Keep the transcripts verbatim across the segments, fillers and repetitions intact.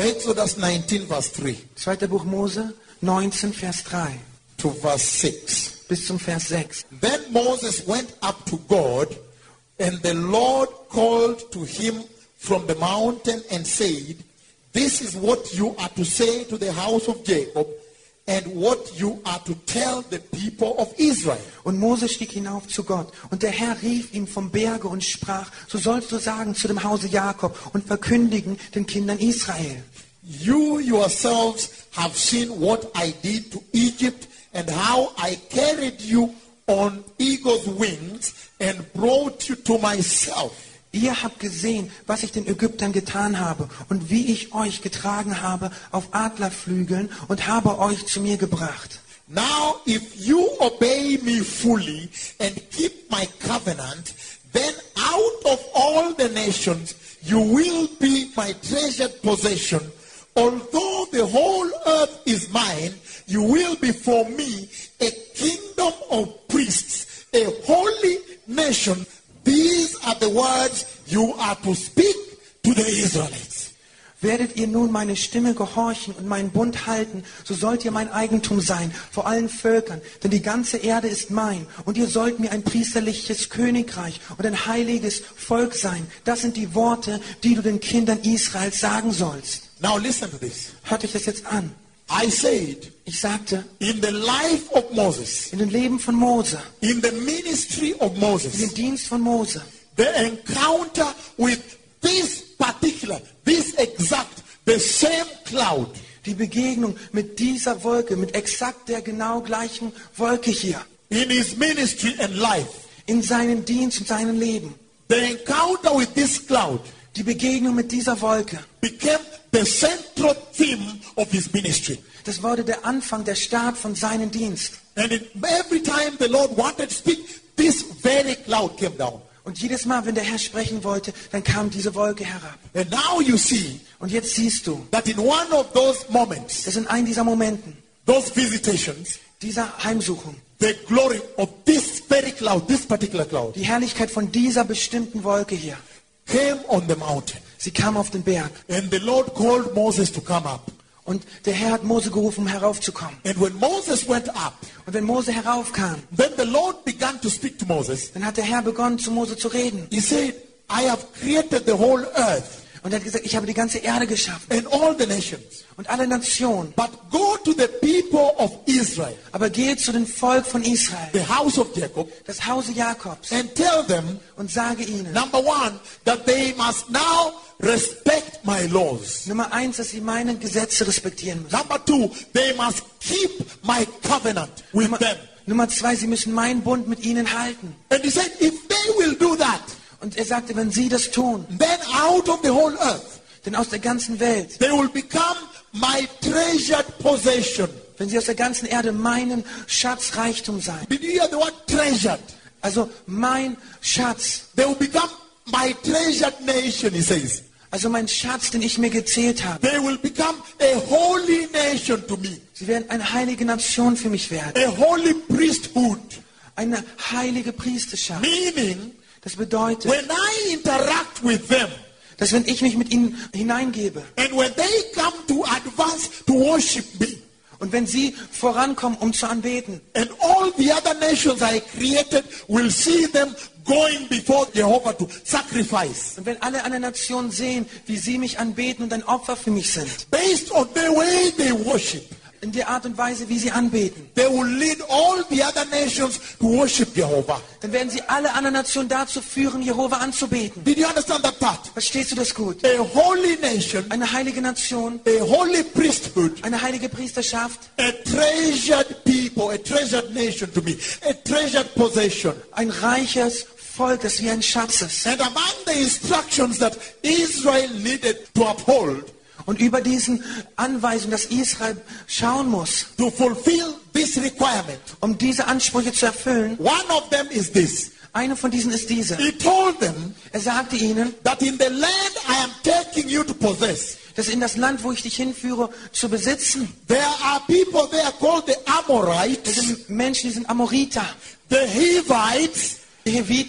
Exodus nineteen, verse three. Zweiter Buch Mose, neunzehn, Vers drei. To verse six. Bis zum Vers sechs. Then Moses went up to God, and the Lord called to him from the mountain and said, this is what you are to say to the house of Jacob, and what you are to tell the people of Israel. Und Mose stieg hinauf zu Gott, und der Herr rief ihm vom Berge und sprach, so sollst du sagen zu dem Hause Jakob und verkündigen den Kindern Israel. You yourselves have seen what I did to Egypt, and how I carried you on eagle's wings and brought you to myself. Ihr habt gesehen, was ich den Ägyptern getan habe und wie ich euch getragen habe auf Adlerflügeln und habe euch zu mir gebracht. Now if you obey me fully and keep my covenant, then out of all the nations you will be my treasured possession. Although the whole earth is mine, you will be for me a kingdom of priests, a holy nation. These are the words you are to speak to the Israelites. Werdet ihr nun meine Stimme gehorchen und meinen Bund halten, so sollt ihr mein Eigentum sein vor allen Völkern, denn die ganze Erde ist mein, und ihr sollt mir ein priesterliches Königreich und ein heiliges Volk sein. Das sind die Worte, die du den Kindern Israels sagen sollst. Now listen to this. Hört euch das jetzt an. I said, Ich sagte, in the life of Moses, in dem Leben von Mose, in the ministry of in Moses, dem Dienst von Mose, the encounter with this particular, this exact, the same cloud, die Begegnung mit dieser Wolke, mit exakt der genau gleichen Wolke hier, in his ministry and life, in seinem Dienst und seinem Leben, the encounter with this cloud die Begegnung mit dieser Wolke, became the central theme of his ministry. das wurde der Anfang, der Start von seinem Dienst. And in, every time the Lord wanted to speak, this very cloud came down. Und jedes Mal, wenn der Herr sprechen wollte, dann kam diese Wolke herab. And now you see Und jetzt siehst du, that in one of those moments, dass in einem dieser Momenten, those visitations, dieser Heimsuchung, the glory of this very cloud, this particular cloud, die Herrlichkeit von dieser bestimmten Wolke hier, came on the mountain. sie kam auf den Berg. And the Lord called Moses to come up. Und der Herr hat Mose gerufen, um heraufzukommen. And when Moses went up, Und wenn Mose heraufkam, then the Lord began to speak to Moses. dann hat der Herr begonnen, zu Mose zu reden. He said, I have created the whole earth Und er hat gesagt, ich habe die ganze Erde geschaffen and all the nations. und alle Nationen. But go to the people of Israel, Aber gehe zu dem Volk von Israel, the house of Jacob, das Hause Jakobs, and tell them, und sage ihnen, number one, that they must now respect my laws. Nummer eins, dass sie meine Gesetze respektieren müssen. Number two, they must keep my covenant with Nummer, them. Nummer zwei, sie müssen meinen Bund mit ihnen halten. And he said, if they will do that, Und er sagte, wenn sie das tun, then out of the whole earth, denn aus der ganzen Welt, they will become my treasured possession. wenn sie aus der ganzen Erde meinen Schatzreichtum sein, Did you hear the word treasured? also mein Schatz, They will become my treasured nation, he says. also mein Schatz, den ich mir gezählt habe. They will become a holy nation to me. Sie werden eine heilige Nation für mich werden, A holy priesthood. eine heilige Priesterschaft. Meaning, Das bedeutet, when I interact with them, dass wenn ich mich mit ihnen hineingebe and when they come to advance to worship me, und wenn sie vorankommen, um zu anbeten, and all the other nations I created will see them going before Jehovah to sacrifice, und wenn alle anderen Nationen sehen, wie sie mich anbeten und ein Opfer für mich sind, based on the way they worship, in der Art und Weise, wie sie anbeten, they will lead all the other nations to worship Jehovah. dann werden sie alle anderen Nationen dazu führen, Jehova anzubeten. Did you understand that part? Verstehst du das gut? A holy nation, Eine heilige Nation, a holy priesthood, eine heilige Priesterschaft, a treasured people, a treasured nation to me, a treasured possession. ein reiches Volk, das wie ein Schatz ist. And among the instructions that Israel needed to uphold Und über diesen Anweisungen, dass Israel schauen muss, to fulfill this requirement, um diese Ansprüche zu erfüllen, one of them is this. eine von diesen ist diese. He told them Er sagte ihnen, that in the land I am taking you to possess, dass in das Land, wo ich dich hinführe, zu besitzen, there are people there called the das Amorites, sind Menschen, die sind Amoriter, the Hivites, die Heviten,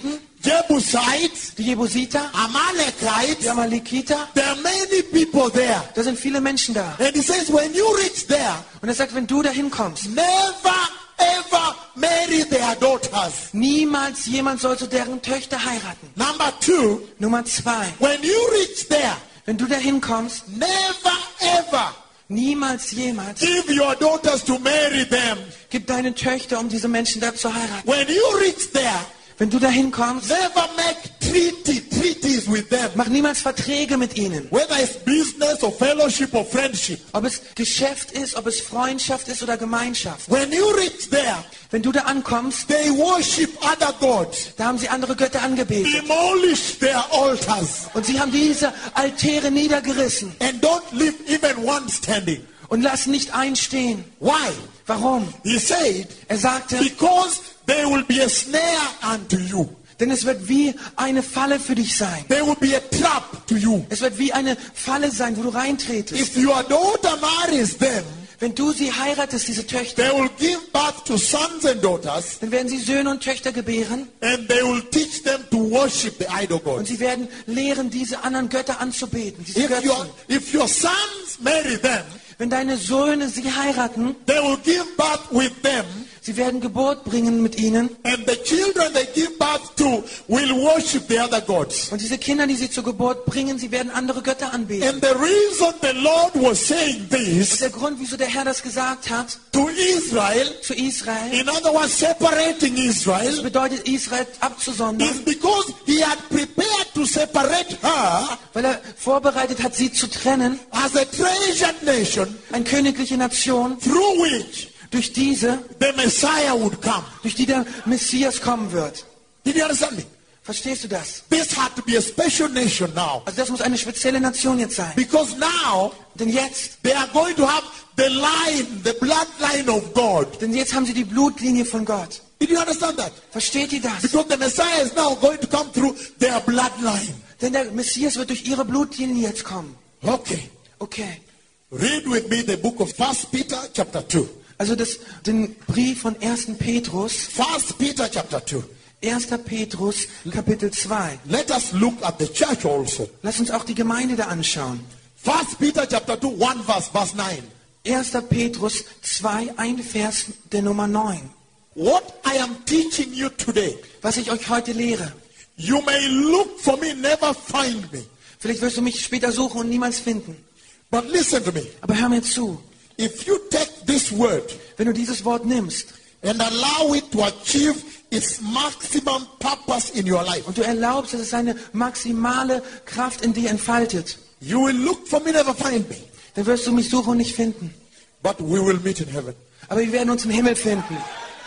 Jebusites, die Jebusiter, die Amalekites. Amalekiter. There are many people there. Da sind viele Menschen da. And he says, when you reach there, Und er sagt, wenn du dahin kommst, never ever marry their daughters. niemals jemand soll zu deren Töchter heiraten. Number two, Nummer zwei, when you reach there, wenn du dahin kommst, never ever niemals jemals give your daughters to marry them. gib deine Töchter, um diese Menschen da zu heiraten. When you reach there, Wenn du dahin kommst, never make treaty, treaties with them. mach niemals Verträge mit ihnen. Whether it's business or fellowship or friendship. Ob es Geschäft ist, ob es Freundschaft ist oder Gemeinschaft. When you reach there, Wenn du da ankommst, they worship other gods. da haben sie andere Götter angebetet. Demolish their altars. Und sie haben diese Altäre niedergerissen And don't leave even one standing. und lassen nicht einstehen. Why? Warum? He said, Er sagte, because they will be a snare unto you. denn es wird wie eine Falle für dich sein. They will be a trap to you. Es wird wie eine Falle sein, wo du reintretest. If your daughter marries them, Wenn du sie heiratest, diese Töchter, they will give birth to sons and daughters, dann werden sie Söhne und Töchter gebären and they will teach them to worship the idol und gods. sie werden lehren, diese anderen Götter anzubeten, diese If your, Götzen. if your sons marry them, Wenn deine Söhne sie heiraten, they will give birth with them, sie werden Geburt bringen mit ihnen and the children they give birth to will worship the other gods. und diese Kinder, die sie zur Geburt bringen, sie werden andere Götter anbeten. And the reason the Lord was saying Das ist this der Grund, wieso der Herr das gesagt hat to Israel, zu Israel. in other words, separating Das Israel, bedeutet, Israel abzusondern, is because he had prepared to separate her weil er vorbereitet hat, sie zu trennen, as a treasured nation eine königliche Nation, through which durch diese, the Messiah would come. durch die der Messias kommen wird. Did you understand me? Verstehst du das? This had to be a special nation now. Also das muss eine spezielle Nation jetzt sein. Because now Denn jetzt, they are going to have the line, the bloodline of God. denn jetzt haben sie die Blutlinie von Gott. Did you understand that? Versteht ihr das? Because the Messiah is now going to come through their bloodline. Denn der Messias wird durch ihre Blutlinie jetzt kommen. Okay. Okay. Read with me the book of First Peter chapter two. Also das, den Brief von ersten Petrus, First Peter chapter two. erster Petrus, Kapitel zwei. Let us look at the church also. Lass uns auch die Gemeinde da anschauen. First Peter chapter two, one verse, verse nine. erster Petrus zwei, ein Vers der Nummer neun. What I am teaching you today, Was ich euch heute lehre. you may look for me, never find me. Vielleicht wirst du mich später suchen und niemals finden. But listen to me. Aber hör mir zu. If you take this word Wenn du dieses Wort nimmst and allow it to achieve its maximum purpose in your life, und du erlaubst, dass es seine maximale Kraft in dir entfaltet, you will look for me, never find me. dann wirst du mich suchen und nicht finden. But we will meet in heaven. Aber wir werden uns im Himmel finden.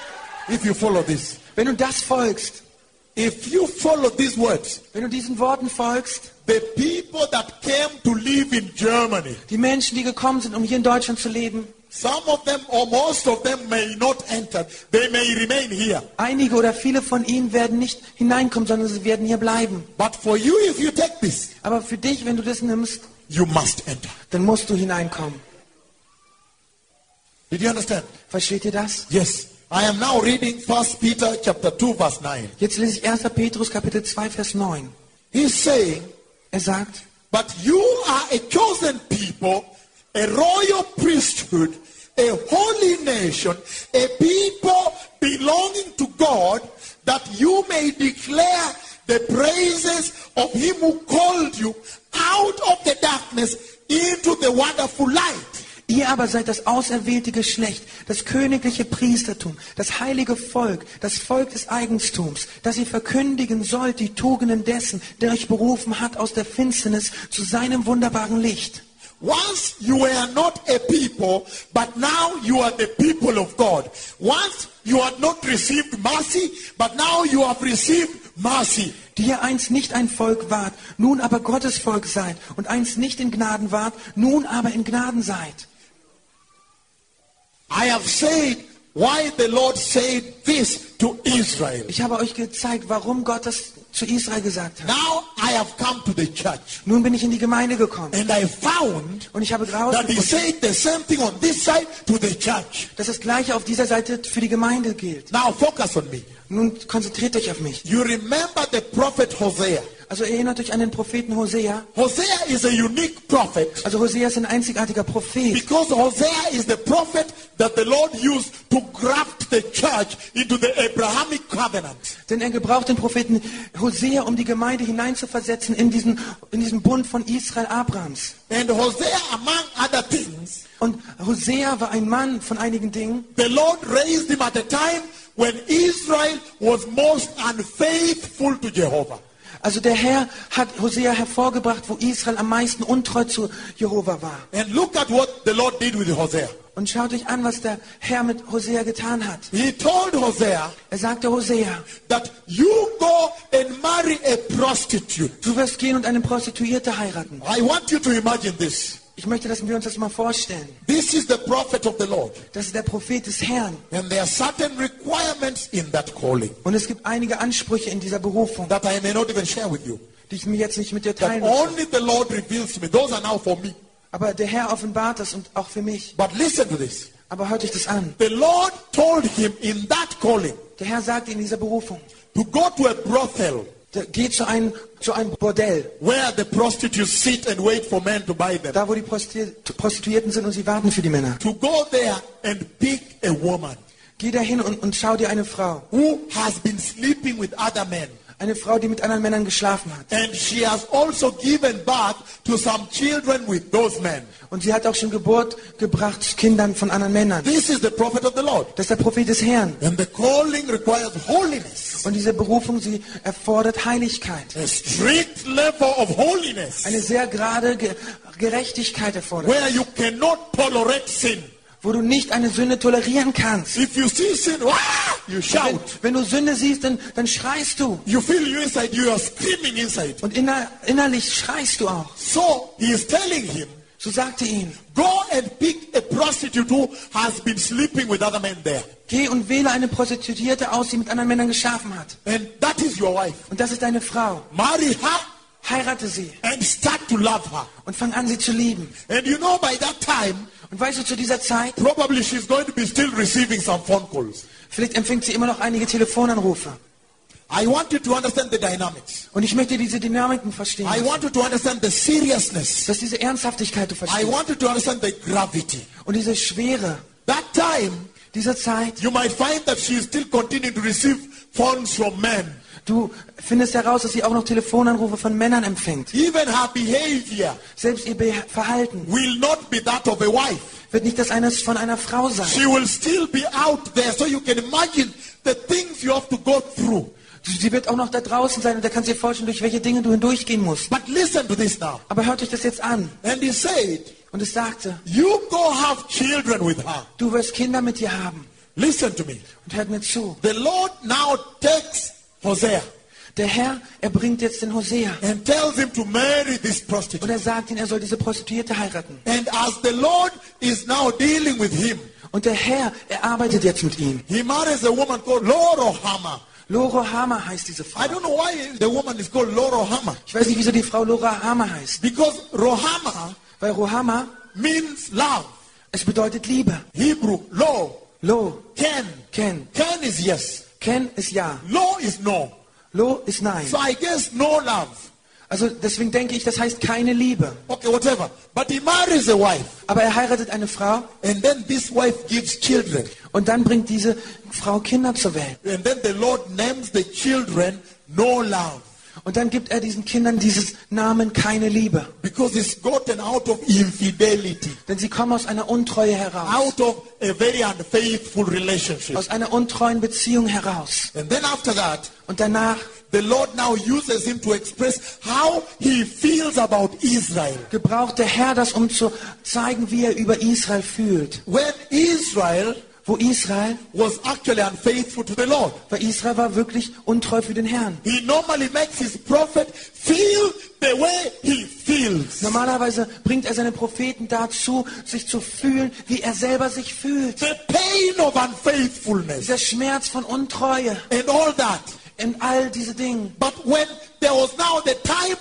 If you follow this. Wenn du das folgst, If you follow these words, wenn du diesen Worten folgst, the people that came to live in Germany, die Menschen, die gekommen sind, um hier in Deutschland zu leben, some of them or most of them may not enter. They may remain here. einige oder viele von ihnen werden nicht hineinkommen, sondern sie werden hier bleiben. But for you, if you take this, Aber für dich, wenn du das nimmst, you must enter. dann musst du hineinkommen. Did you understand? Versteht ihr das? Yes. I am now reading First Peter chapter two, verse nine. Jetzt lese ich erster Petrus Kapitel zwei, Vers neun. He's saying, Er sagt, but you are a chosen people, a royal priesthood, a holy nation, a people belonging to God, that you may declare the praises of him who called you out of the darkness into the wonderful light. ihr aber seid das auserwählte Geschlecht, das königliche Priestertum, das heilige Volk, das Volk des Eigentums, das ihr verkündigen sollt die Tugenden dessen, der euch berufen hat aus der Finsternis zu seinem wunderbaren Licht. Once you were not a people, but now you are the people of God. Once you had not received mercy, but now you have received mercy. Die ihr einst nicht ein Volk wart, nun aber Gottes Volk seid, und einst nicht in Gnaden wart, nun aber in Gnaden seid. I have said why the Lord said this to Israel. Ich habe euch gezeigt, warum Gott das zu Israel gesagt hat. Now I have come to the church. Nun bin ich in die Gemeinde gekommen. And I found Und ich habe that he herausgefunden, said the same thing on this side to the church. dass das Gleiche auf dieser Seite für die Gemeinde gilt. Now focus on me. Nun konzentriert euch auf mich. You remember the prophet Hosea. Also erinnert euch an den Propheten Hosea. Hosea is a unique prophet Also Hosea ist ein einzigartiger Prophet. because Hosea is the prophet that the Lord used to graft the church into the Abrahamic covenant. Denn er gebraucht den Propheten Hosea, um die Gemeinde hineinzuversetzen in diesen, in diesen Bund von Israel Abrahams. And Hosea, among other things, Und Hosea war ein Mann von einigen Dingen. the Lord raised him at a time when Israel was most unfaithful to Jehovah. Also der Herr hat Hosea hervorgebracht, wo Israel am meisten untreu zu Jehova war. And look at what the Lord did with Hosea. Und schaut euch an, was der Herr mit Hosea getan hat. He told Hosea Er sagte Hosea, that you go and marry a prostitute. du wirst gehen und eine Prostituierte heiraten. I want you to imagine this. Ich möchte, dass wir uns das mal vorstellen. This is the prophet of the Lord. Das ist der Prophet des Herrn. And there are certain requirements in that calling Und es gibt einige Ansprüche in dieser Berufung, that I may not even share with you. die ich mir jetzt nicht mit dir That teilen möchte. only the Lord reveals to me. Those are now for me. Aber der Herr offenbart das und auch für mich. But listen to this. Aber hört euch das an. The Lord told him in that calling Der Herr sagte in dieser Berufung, to go to a brothel da- geh zu einem, zu einem Bordell, where the prostitutes sit and wait for men to buy them. da wo die Prostitu- Prostituierten sind und sie warten für die Männer. To go there and pick a woman Geh dahin und, und schau dir eine Frau, who has been sleeping with other men. eine Frau, die mit anderen Männern geschlafen hat. And she has also given birth to some children with those men. Und sie hat auch schon Geburt gebracht zu Kindern von anderen Männern. This is the prophet of the Lord. Das ist der Prophet des Herrn. And the calling requires holiness. Und diese Berufung, sie erfordert Heiligkeit. A strict level of holiness. Eine sehr gerade Ge Gerechtigkeit erfordert, Where you cannot tolerate sin. wo du nicht eine Sünde tolerieren kannst. If you see sin, ah, you Wenn, shout. wenn du Sünde siehst, dann, dann schreist du. You feel you inside, you are screaming inside. Und inner, innerlich schreist du auch. So he is telling him, So sagte ihn, go and pick a prostitute who has been sleeping with other men there. geh und wähle eine Prostituierte aus, die mit anderen Männern geschlafen hat. And that is your wife. Und das ist deine Frau. Marry her Heirate sie and start to love her. und fang an, sie zu lieben. And you know by that time, Und weißt du, zu dieser Zeit, probably she's going to be still receiving some phone calls. vielleicht empfängt sie immer noch einige Telefonanrufe. I want you to understand the dynamics. Und ich möchte diese Dynamiken verstehen. I want you to understand the seriousness. Dass diese Ernsthaftigkeit du I verstehst. want you to understand the gravity. Und diese Schwere That time, dieser Zeit. you might find that she is still continuing to receive phones from men. Du findest heraus, dass sie auch noch Telefonanrufe von Männern empfängt. Even her behavior Selbst ihr Be Verhalten will not be that of a wife. wird nicht das eines von einer Frau sein. She will still be out there. So you can imagine the things you have to go through. Sie wird auch noch da draußen sein und da kannst du dir vorstellen, durch welche Dinge du hindurchgehen musst. But listen to this now. Aber hört euch das jetzt an. And he said, Und es sagte, you go have children with her. du wirst Kinder mit ihr haben. Listen to me. Und hört mir zu. The Lord now takes Hosea Der Herr, er bringt jetzt den Hosea. and tells him to marry this Und prostitute. er sagt ihm, er soll diese Prostituierte heiraten. And as the Lord is now dealing with him, Und der Herr, er arbeitet jetzt mit ihm. he marries a woman called Lorohama. Lorohama heißt diese Frau. I don't know why the woman is called Lorohama. Ich weiß nicht, wieso die Frau Lorohama heißt. Because Rohama Weil Rohama, means love. es bedeutet Liebe. Hebrew, lo, Lo, ken. Ken. Ken is yes. Ken ist ja. Lo is no. Lo ist nein. So I guess no love. Also deswegen denke ich, das heißt keine Liebe. Okay, whatever. But he marries a wife. Aber er heiratet eine Frau And then this wife gives children. und dann bringt diese Frau Kinder zur Welt. And then the Lord names the children no love. Und dann gibt er diesen Kindern dieses Namen keine Liebe. Because it's gotten out of infidelity. Denn sie kommen aus einer Untreue heraus. Out of a very unfaithful relationship. Aus einer untreuen Beziehung heraus. And then after that, Und danach the Lord now uses him to express how he feels about Israel. gebraucht der Herr das, um zu zeigen, wie er über Israel fühlt. When Israel Wo Israel, was actually unfaithful to the Lord. weil Israel war wirklich untreu für den Herrn. He normally makes his prophet feel the way he feels. Normalerweise bringt er seine Propheten dazu, sich zu fühlen, wie er selber sich fühlt. The pain of unfaithfulness Der Schmerz von Untreue and all that. und all diese Dinge. But when there was now the time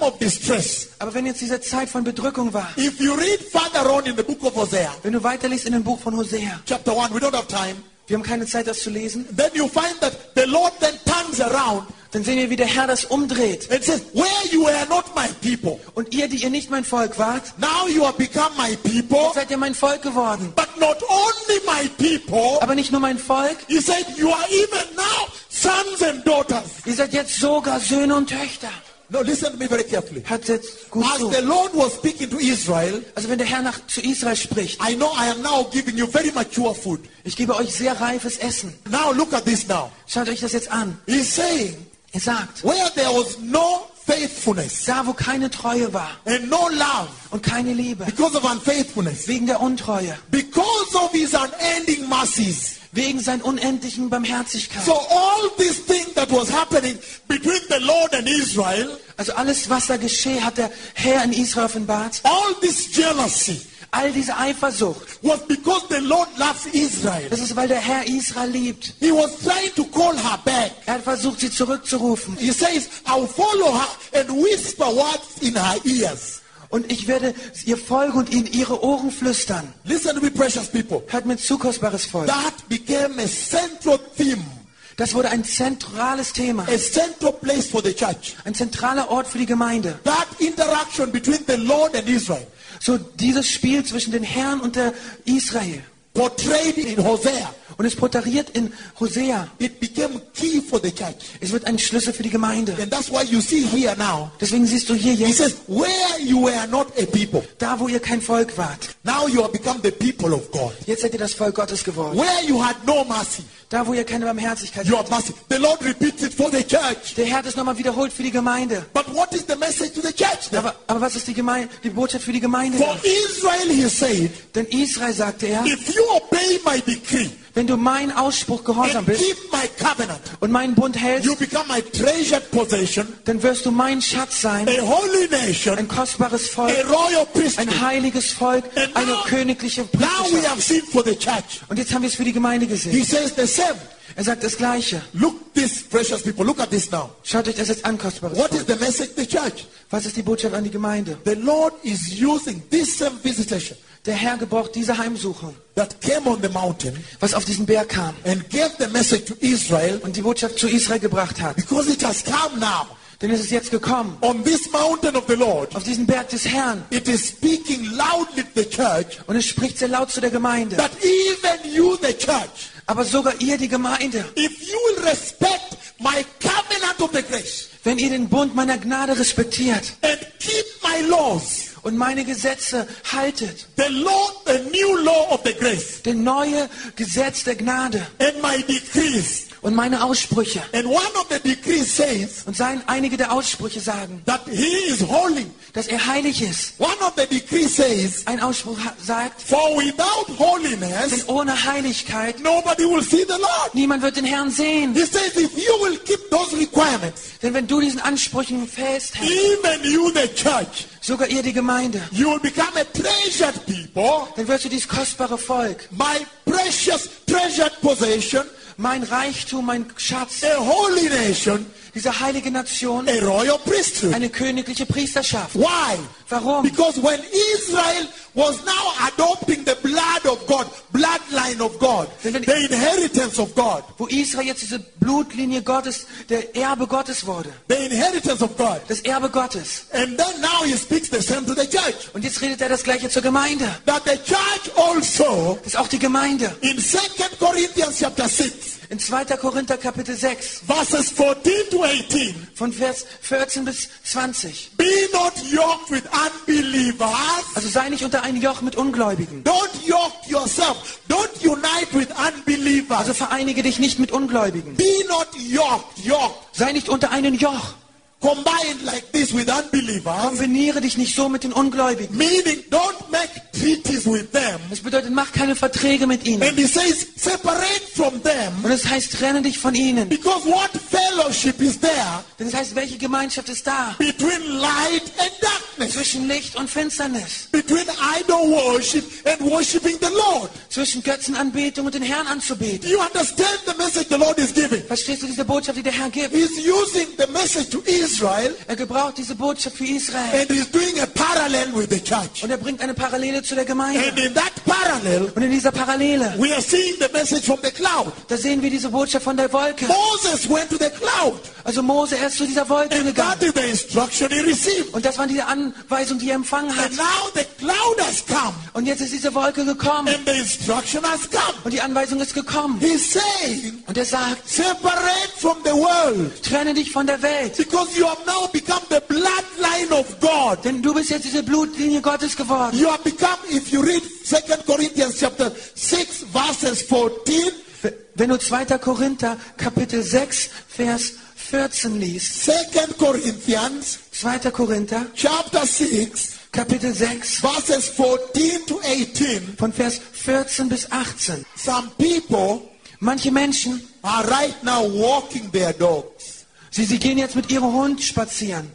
of distress, Aber wenn jetzt diese Zeit von Bedrückung war, if you read further on in the book of Hosea, wenn du weiterliest in dem Buch von Hosea, chapter one, we don't have time, wir haben keine Zeit, das zu lesen, then you find that the Lord then turns around dann sehen wir, wie der Herr das umdreht. and says, where you were not my people, Und ihr, die ihr nicht mein Volk wart, now you have become my people, seid ihr mein Volk geworden. but not only my people, Aber nicht nur mein Volk, he said, you are even now sons and daughters. ihr seid jetzt sogar Söhne und Töchter. No, listen to me very carefully. Hört jetzt gut As zu. the Lord was speaking to Israel, Also wenn der Herr nach, zu Israel spricht, I know I am now giving you very mature food. ich gebe euch sehr reifes Essen. Now look at this now. Schaut euch das jetzt an. He's saying, Er sagt, where there was no faithfulness da wo keine Treue war and no love und keine Liebe, because of unfaithfulness, wegen der Untreue, because of his unending mercies. wegen seiner unendlichen Barmherzigkeit. So all this thing that was happening between the Lord and Israel, Also alles, was da geschehen, hat der Herr in Israel offenbart. all this jealousy All diese Eifersucht, was because the Lord loves Israel. das ist, weil der Herr Israel liebt. He was trying to call her back. Er hat versucht, sie zurückzurufen. He says, I'll follow her and whisper words in her ears. Und ich werde ihr folgen und in ihre Ohren flüstern. Listen to me, precious people. Hört mir zu, kostbares Volk. That became a central theme, Das wurde ein zentrales Thema. a central place for the church. Ein zentraler Ort für die Gemeinde. That interaction between the Lord and Israel, So dieses Spiel zwischen den Herrn und der Israel. portrayed in Hosea, Und es porträtiert in Hosea. it became key for the church. Es wird ein Schlüssel für die Gemeinde. And that's why you see here now, Deswegen siehst du hier he jetzt, says, where you were not a people, da wo ihr kein Volk wart. now you have become the people of God. Jetzt seid ihr das Volk Gottes geworden. Where you had no mercy, Da wo ihr keine Barmherzigkeit you habt. have mercy. The Lord repeats it for the church. Der Herr hat es nochmal wiederholt für die Gemeinde. But what is the message to the church then? Aber, aber was ist die, Gemeinde, die Botschaft für die Gemeinde? For Israel, he said, Denn Israel, sagte er, if you obey my decree wenn du meinen Ausspruch gehorsam and bist keep my covenant, und meinen Bund hältst, you become my treasured possession, dann wirst du mein Schatz sein, a holy nation, ein kostbares a Volk, royal priesthood. ein heiliges Volk, And eine now- königliche Now we Priesterschaft. have seen for the church. Und jetzt haben wir es für die Gemeinde He gesehen. says the same. Er sagt das Gleiche. Look, this precious people, look at this now. Schaut euch das jetzt an, kostbares What is Volk. the message to the church? Was ist die Botschaft an die Gemeinde? The Lord is using this same visitation Der Herr gebraucht diese Heimsuchung, that came on the mountain was auf diesen Berg kam and gave the message to Israel, und die Botschaft zu Israel gebracht hat. because it has come now Denn es ist jetzt gekommen, on this mountain of the Lord. auf diesen Berg des Herrn. It is speaking loudly to the church Und es spricht sehr laut zu der Gemeinde. that even you, the church, Aber sogar ihr, die Gemeinde, if you will respect my covenant of the grace wenn ihr den Bund meiner Gnade respektiert and keep my laws, und meine Gesetze haltet, the law, the new law of the grace, das neue Gesetz der Gnade and my decrees. und meine Aussprüche. And one of the decrees says Und seien einige der Aussprüche sagen, that he is holy. dass er heilig ist. One of the decrees says, Ein Ausspruch ha- sagt, for without denn holiness, ohne Heiligkeit nobody will see the Lord. niemand wird den Herrn sehen. He says, if you will keep those requirements, Denn wenn du diesen Ansprüchen festhältst, even you, the church, sogar ihr, die Gemeinde, you will become a treasured people, dann wirst du dieses kostbare Volk, my precious treasured possession, mein Reichtum, mein Schatz, a holy nation, diese heilige Nation, a royal priesthood. eine königliche Priesterschaft. Why? Warum? Because when Israel was now adopting the blood of God, bloodline of God, the inheritance of God, Wo Israel jetzt diese Blutlinie Gottes, der Erbe Gottes wurde. the inheritance of God. Das Erbe Gottes. And then now he speaks the same to the church. Und jetzt redet er das Gleiche zur Gemeinde. That the church also, Das ist auch die Gemeinde. in Second Corinthians chapter six, In zweiter Korinther Kapitel sechs, verses fourteen to eighteen, von Vers vierzehn bis zwanzig. be not yoked with unbelievers. Also sei nicht unter ein Joch mit Ungläubigen. Don't yoke yourself. Don't unite with unbelievers. Also vereinige dich nicht mit Ungläubigen. Be not yoked, yoked, Sei nicht unter einen Joch. combined like this with unbelievers. Kombiniere dich nicht so mit den Ungläubigen. Meaning, don't make treaties with them. Das bedeutet, mach keine Verträge mit ihnen. And he says, separate from them. Und es heißt, trenne dich von ihnen. Because what fellowship is there Denn es heißt, welche Gemeinschaft ist da? between light and darkness? Zwischen Licht und Finsternis. Between idol worship and worshiping the Lord. Zwischen Götzenanbetung und den Herrn anzubeten. Do you understand the message the Lord is giving? Verstehst du diese Botschaft, die der Herr gibt? He's using the message to Israel Er gebraucht diese Botschaft für Israel. And he's doing a parallel with the church. Und er bringt eine Parallele zu der Gemeinde. And in that parallel, Und in dieser Parallele, we are seeing the message from the cloud. da sehen wir diese Botschaft von der Wolke. Moses went to the cloud. Also Mose, er ist zu dieser Wolke And that gegangen. is the instruction he received. Und das waren die Anweisungen, die er empfangen hat. And now the cloud has come. Und jetzt ist diese Wolke gekommen. And the instruction has come. Und die Anweisung ist gekommen. He's saying, Und er sagt, separate from the world. trenne dich von der Welt. Because you have now become the bloodline of God. Denn du bist jetzt diese Blutlinie Gottes geworden. You have become, if you read Second Corinthians chapter six, verses fourteen. Wenn du zweiter Korinther Kapitel sechs, Vers vierzehn liest. Second Corinthians zweiter Korinther chapter six, Kapitel sechs, verses fourteen to eighteen. von Vers vierzehn bis achtzehn. Some people Manche Menschen, are right now walking their dogs. sie, sie gehen jetzt mit ihrem Hund spazieren.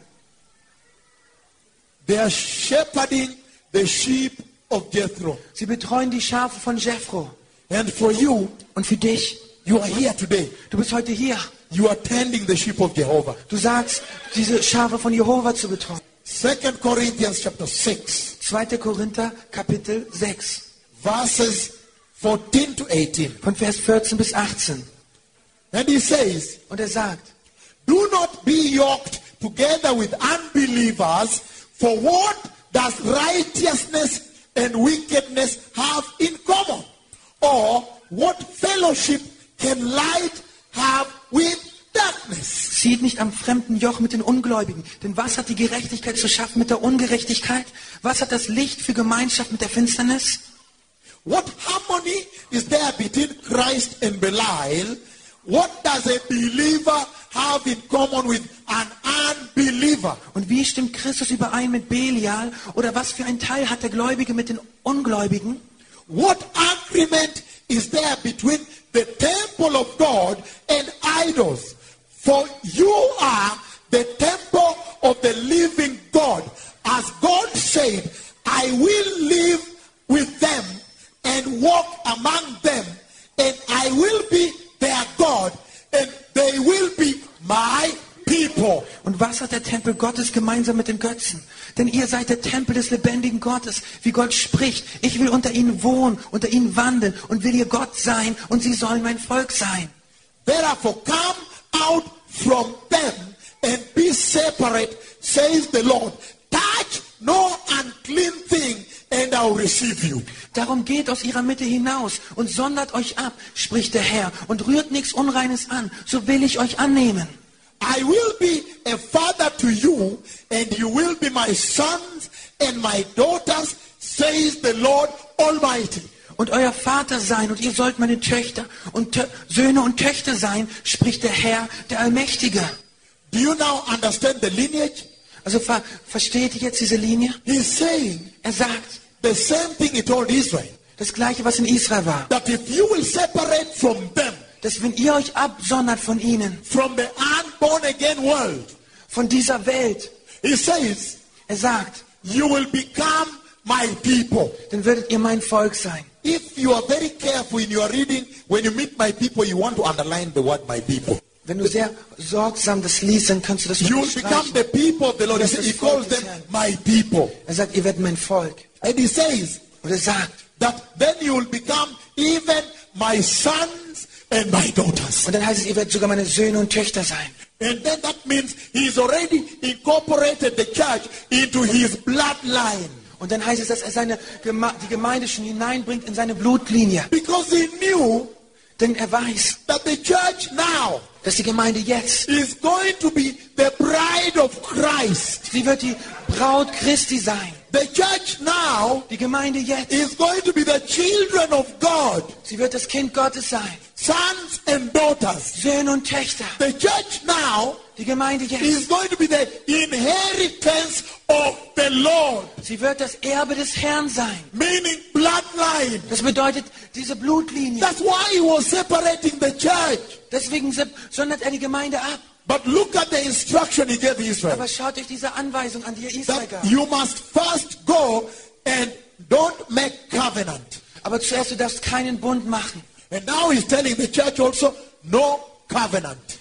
They are shepherding the sheep of Jethro. Sie betreuen die Schafe von Jethro. And for you, Und für dich, you are here today. du bist heute hier. You are tending the sheep of Jehovah. Du sagst, diese Schafe von Jehova zu betreuen. Second Corinthians chapter six, zweiter Korinther Kapitel sechs, verses fourteen to eighteen. von Vers vierzehn bis achtzehn. And he says, Und er sagt, do not be yoked together with unbelievers, for what does righteousness and wickedness have in common? Or what fellowship can light have with darkness? zieht nicht am fremden Joch mit den Ungläubigen. Denn was hat die Gerechtigkeit zu schaffen mit der Ungerechtigkeit? Was hat das Licht für Gemeinschaft mit der Finsternis? What harmony is there between Christ and Belial? What does a believer have in common with an unbeliever? Und wie stimmt Christus überein mit Belial? Oder was für ein Teil hat der Gläubige mit den Ungläubigen? What agreement is there between the temple of God and idols? For you are the temple of the living God. As God said, I will live with them and walk among them, and I will be their God, and they will be my people. Und was hat der Tempel Gottes gemeinsam mit den Götzen? Denn ihr seid der Tempel des lebendigen Gottes. Wie Gott spricht, ich will unter ihnen wohnen, unter ihnen wandeln und will ihr Gott sein und sie sollen mein Volk sein. Therefore come out from them and be separate, says the Lord. Touch no unclean thing, and I'll receive you. Darum geht aus ihrer Mitte hinaus und sondert euch ab, spricht der Herr, und rührt nichts Unreines an, so will ich euch annehmen. I will be a father to you, and you will be my sons and my daughters, says the Lord Almighty. Und euer Vater sein, und ihr sollt meine Töchter und Tö- Söhne und Töchter sein, spricht der Herr, der Allmächtige. Do you now understand the lineage? Also ver versteht ihr jetzt diese Linie? He's saying Er sagt, the same thing he told Israel, das Gleiche, was in Israel war, that if you will separate from them, dass wenn ihr euch absondert von ihnen, from the unborn again world, von dieser Welt, he says, er sagt, you will become my people. dann werdet ihr mein Volk sein. If you are very careful in your reading, when you meet my people, you want to underline the word my people. Wenn du sehr sorgsam das liest, dann kannst du das You will become unterstreichen. the people of the Lord. He, says- he calls them my people. Er sagt, ihr werdet mein Volk. And he says Und er sagt, that then you will become even my sons and my daughters. und dann heißt es, ihr werdet sogar meine Söhne und Töchter sein. And then that means he's already incorporated the church into his bloodline. Und dann heißt es, dass er seine Geme die Gemeinde schon hineinbringt in seine Blutlinie. Because he knew Denn er weiß, that the church now dass die Gemeinde jetzt, is going to be the bride of Christ. sie wird die Braut Christi sein. The church now Die Gemeinde jetzt, is going to be the children of God, sie wird das Kind Gottes sein. sons and daughters. Söhne und Töchter. The church now Die Gemeinde jetzt, is going to be the inheritance of the Lord, sie wird das Erbe des Herrn sein. meaning bloodline. Das bedeutet diese Blutlinie. That's why he was separating the church. Deswegen se- sondert er die Gemeinde ab. But look at the instruction he gave Israel. Aber schaut euch diese Anweisung an, die er Israel That gab. you must first go and don't make covenant. Aber zuerst, du darfst keinen Bund machen. And now he's telling the church also, no covenant.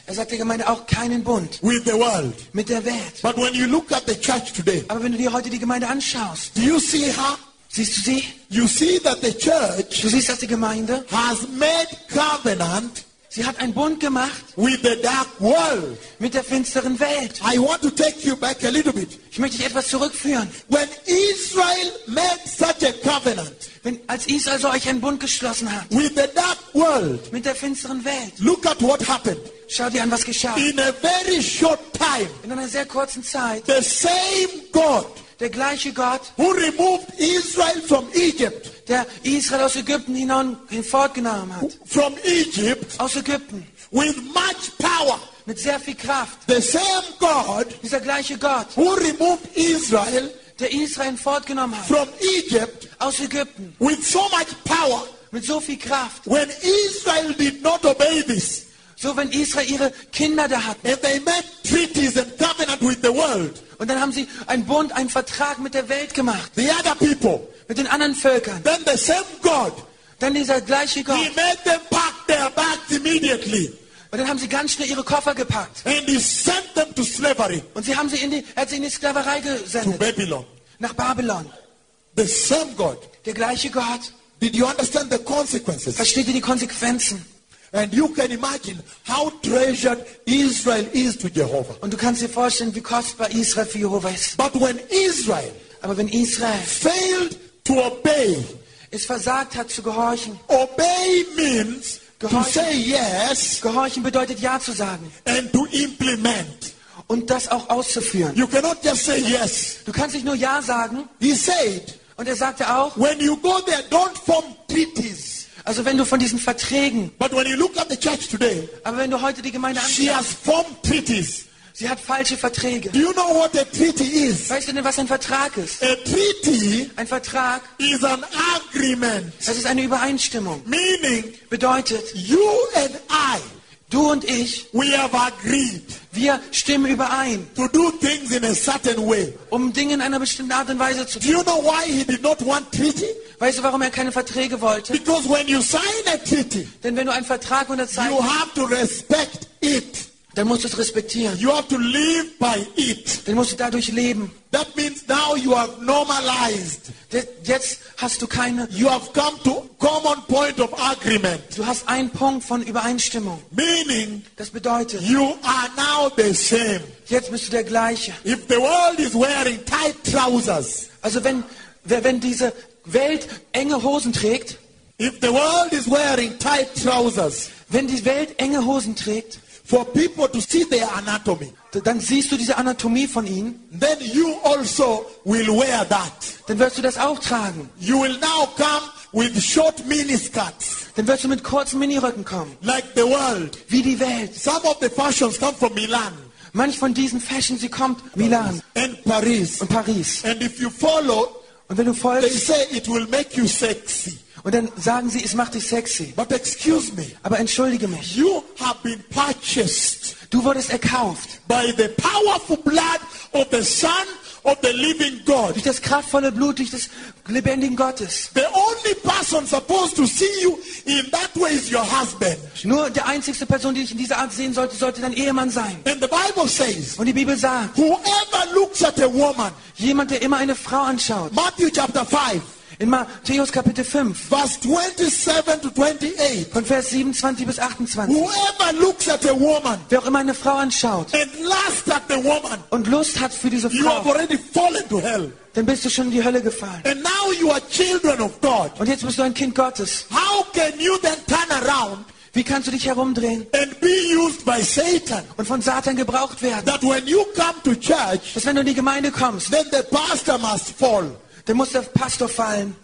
Er sagt der Gemeinde auch keinen Bund with the world. mit der Welt. But when you look at the church today, Aber wenn du dir heute die Gemeinde anschaust, do you see her? siehst du sie? You see that the church Du siehst, dass die Gemeinde, has made covenant sie hat einen Bund gemacht with the dark world. mit der finsteren Welt. I want to take you back a little bit. Ich möchte dich etwas zurückführen. When Israel made such a covenant Wenn, als Israel so euch einen Bund geschlossen hat with the dark world, mit der finsteren Welt, look at what happened. schau dir an, was geschah. In a very short time, In einer sehr kurzen Zeit, the same God der gleiche Gott, who removed Israel from Egypt, der Israel aus Ägypten hinein fortgenommen hat, from Egypt aus Ägypten, with much power, mit sehr viel Kraft, the same God dieser gleiche Gott, who removed Israel der Israel fortgenommen hat, from Egypt aus Ägypten, with so much power, mit so viel Kraft. when Israel did not obey this, So, wenn Israel ihre Kinder da hatten and they made treaties and covenant with the world, und dann haben sie einen Bund, einen Vertrag mit der Welt gemacht, the other people, mit den anderen Völkern, then the same God, dann dieser gleiche Gott, he made them pack their bags immediately, und dann haben sie ganz schnell ihre Koffer gepackt and he sent them to slavery, und sie haben sie in die, er hat sie in die Sklaverei to gesendet, Babylon. nach Babylon. The same God. Der gleiche Gott. Did you understand the consequences? Versteht ihr die Konsequenzen? And you can imagine how treasured Israel is to Jehovah. Und du kannst dir vorstellen, wie kostbar Israel für Jehova ist. But when Israel Aber wenn Israel failed to obey, es versagt hat zu gehorchen, obey means to Gehorchen. say yes gehorchen bedeutet Ja zu sagen and to implement. und das auch auszuführen. You cannot just say yes. Du kannst nicht nur Ja sagen. He said, Und er sagte auch, when you go there, don't form treaties. also wenn du von diesen Verträgen, But when you look at the church today, aber wenn du heute die Gemeinde she anschaust, has formed treaties. sie hat falsche Verträge. Do you know what a treaty is? Weißt du denn, was ein Vertrag ist? A treaty Ein Vertrag, is an agreement, das ist eine Übereinstimmung. meaning Bedeutet, you and I, du und ich, we have agreed wir stimmen überein, to do things in a certain way. um Dinge in einer bestimmten Art und Weise zu Do you tun. know why he did not want treaty? Weißt du, warum er keine Verträge wollte? Because when you sign a treaty, Denn wenn du einen Vertrag you unterzeichnest, have to respect it. dann musst du es respektieren. You have to live by it. Dann musst du dadurch leben. That means now you have normalized. De- Jetzt hast du keine, You have come to common point of agreement. du hast einen Punkt von Übereinstimmung. Meaning Das bedeutet, you are now the same. jetzt bist du der gleiche. If the world is wearing tight trousers, Also wenn, wenn diese Welt enge Hosen trägt, if the world is wearing tight trousers, wenn die Welt enge Hosen trägt, for people to see their anatomy, dann siehst du diese Anatomie von ihnen, then you also will wear that. dann wirst du das auch tragen. You will now come with short miniskirts, Dann wirst du mit kurzen Miniröcken kommen, like the world. wie die Welt. Some of the fashions come from Milan Manch von diesen Fashion, sie kommt Milan and Paris. und Paris. And if you follow, Und wenn du they folgst, say it will make you sexy. und dann sagen sie, es macht dich sexy. But excuse me, Aber entschuldige mich, you have been purchased du wurdest erkauft by the powerful blood of the Son of the living God. durch das kraftvolle Blut, durch des lebendigen Gottes. The only person supposed to see you in that way is your husband. Nur die einzigste Person, die dich in dieser Art sehen sollte, sollte dein Ehemann sein. And the Bible says, Und die Bibel sagt, whoever looks at a woman, jemand, der immer eine Frau anschaut, Matthew chapter five, in Matthäus Kapitel fünf, verse twenty-seven to twenty-eight, von Vers siebenundzwanzig bis achtundzwanzig. whoever looks at a woman Wer auch immer eine Frau anschaut and lust at the woman, und Lust hat für diese you have Frau, already fallen to hell. dann bist du schon in die Hölle gefallen. And now you are children of God. Und jetzt bist du ein Kind Gottes. How can you then turn around Wie kannst du dich herumdrehen and be used by Satan? und von Satan gebraucht werden? That when you come to church, Dass wenn du in die Gemeinde kommst, then the pastor must fall. dann muss der Pastor fallen.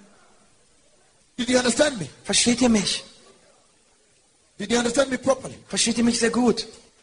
Did you understand me? Versteht ihr mich? Did you understand me properly? Versteht ihr mich sehr gut?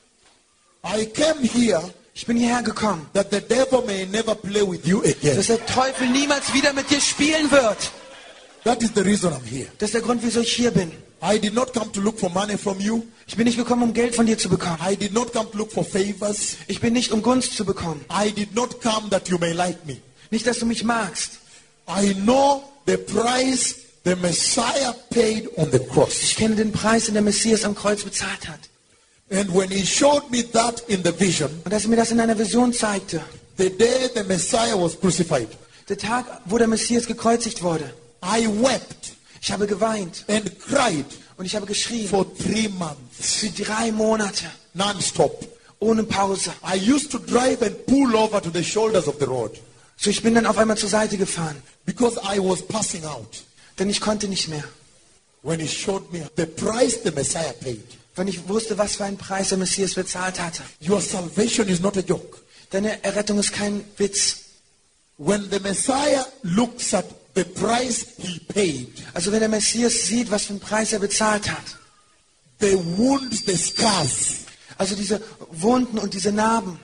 I came here Ich bin hierher gekommen, that the devil may never play with you again. dass der Teufel niemals wieder mit dir spielen wird. That is the reason I'm here. Das ist der Grund, wieso ich hier bin. I did not come to look for money from you. Ich bin nicht gekommen, um Geld von dir zu bekommen. I did not come to look for favors. Ich bin nicht, um Gunst zu bekommen. I did not come that you may like me. Nicht, dass du mich magst. I know the price the Messiah paid on the cross. Ich kenne den Preis, den der Messias am Kreuz bezahlt hat. And when he showed me that in the vision, Und als er mir das in einer Vision zeigte, the day the Messiah was crucified, der Tag, wo der Messias gekreuzigt wurde, I wept ich habe geweint and cried und ich habe geschrien for three months, für drei Monate, non-stop. ohne Pause. I used to drive and pull over to the shoulders of the road So, ich bin dann auf einmal zur Seite gefahren, because I was passing out. denn ich konnte nicht mehr. When he showed me the price the Messiah paid. Wenn ich wusste, was für einen Preis der Messias bezahlt hatte. Your salvation is not a joke. Deine Errettung ist kein Witz. When the Messiah looks at the price he paid, Also wenn der Messias sieht, was für einen Preis er bezahlt hat, the wounds, the scars, also diese Wunden und diese Narben,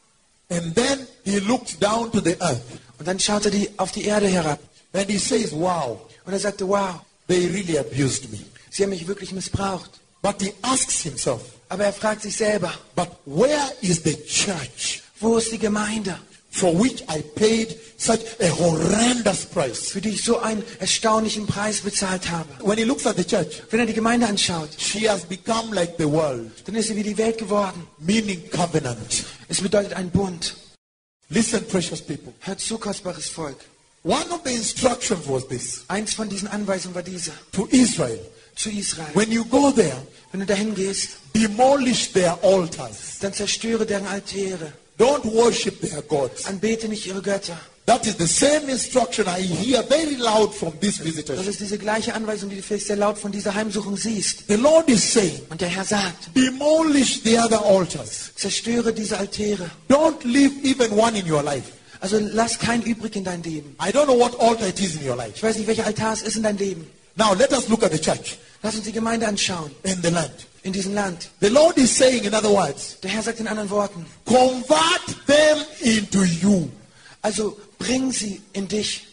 and then he looks down to the earth und dann schaut er die, auf die Erde herab and he says, wow, und er sagte, wow, they really abused me. sie haben mich wirklich missbraucht. But he asks himself, Aber er fragt sich selber, but where is the church wo ist die Gemeinde, for which I paid such a horrendous price? für die ich so einen erstaunlichen Preis bezahlt habe? When he looks at the church, Wenn er die Gemeinde anschaut, she has become like the world, dann ist sie wie die Welt geworden. meaning covenant. Es bedeutet ein Bund. Listen, precious people. Hört zu, kostbares Volk. One of the instructions was this Eins von diesen Anweisungen war diese, to Israel. zu Israel. When you go there, Wenn du dahin gehst, demolish their altars. dann zerstöre deren Altäre. Don't worship their gods. Anbete nicht ihre Götter. That is the same instruction I hear very loud from these Das visitors. ist diese gleiche Anweisung, die du vielleicht sehr laut von dieser Heimsuchung siehst. The Lord is saying, Und der Herr sagt, demolish the other altars. zerstöre diese Altäre. Don't leave even one in your life. Also lass keinen übrig in dein Leben. I don't know what altar it is in your life. Ich weiß nicht, welcher Altar es ist in deinem Leben. Now let us look at the church Lass uns die Gemeinde anschauen, and the land. in diesem Land. The Lord is saying, in other words, Der Herr sagt in anderen Worten, convert them into you. also bring sie in dich.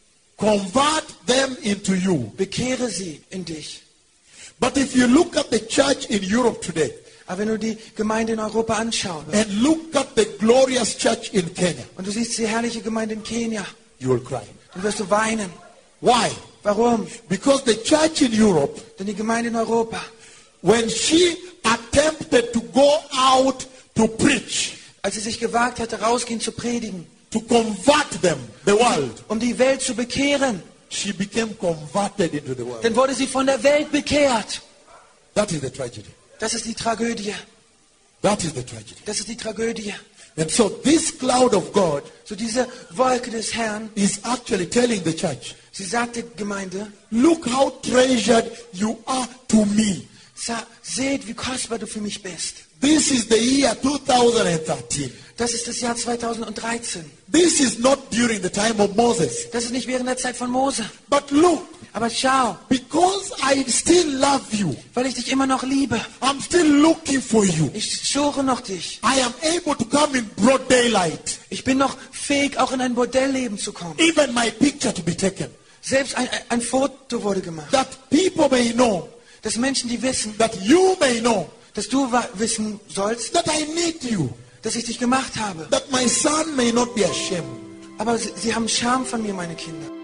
Convert them into you. Bekehre sie in dich. But if you look at the church in Europe today Aber wenn du die Gemeinde in Europa anschaust and look at the glorious church in Kenya, und du siehst die herrliche Gemeinde in Kenia, you will cry. dann wirst du weinen. Why? Warum? Because the church in Europe, Denn die Gemeinde in Europa, when she attempted to go out to preach, als sie sich gewagt hatte, rausgehen zu predigen, to convert them, the world, um die Welt zu bekehren, she became converted into the world. dann wurde sie von der Welt bekehrt. That is the tragedy. Das ist die Tragödie. That is the tragedy. Das ist die Tragödie. And so this cloud of God So diese Wolke des Herrn, is actually telling the church, sie sagt der Gemeinde, look how treasured you are to me. sa- seht, wie kostbar du für mich bist. This is the year two thousand thirteen. Das ist das Jahr zweitausenddreizehn. This is not during the time of Moses. Das ist nicht während der Zeit von Mose. But look, Aber schau, because I still love you, weil ich dich immer noch liebe. I'm still looking for you. Ich suche noch dich. I am able to come in broad daylight. Ich bin noch fähig, auch in ein Bordellleben zu kommen. Even my picture to be taken. Selbst ein, ein Foto wurde gemacht. That people may know, Dass Menschen, die wissen, that you may know, dass du wa- wissen sollst, that I need you. dass ich dich gemacht habe. That my son may not be ashamed. Aber sie, sie haben Scham von mir, meine Kinder.